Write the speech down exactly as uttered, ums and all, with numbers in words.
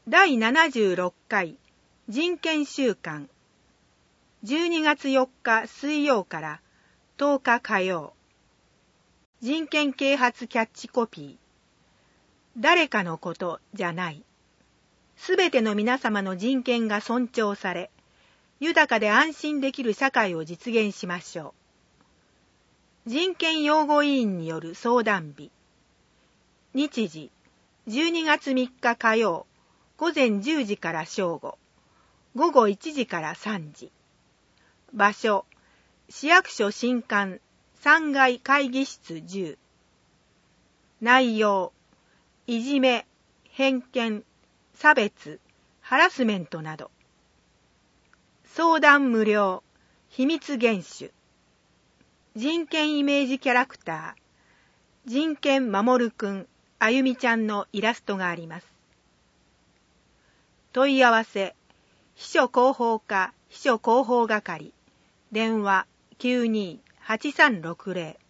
だいななじゅうろっかい人権週間、じゅうにがつよっか水曜からとおか火曜。人権啓発キャッチコピー。誰かのことじゃない。すべての皆様の人権が尊重され、豊かで安心できる社会を実現しましょう。人権擁護委員による相談日。日時、じゅうにがつみっか火曜、午前じゅうじから正午、午後いちじからさんじ。場所、市役所新館さんがい会議室じゅう。内容、いじめ、偏見、差別、ハラスメントなど。相談無料、秘密厳守。人権イメージキャラクター、人権守るくん、あゆみちゃんのイラストがあります。問い合わせ、秘書広報課秘書広報係、電話きゅうにーはちさんろくぜろ。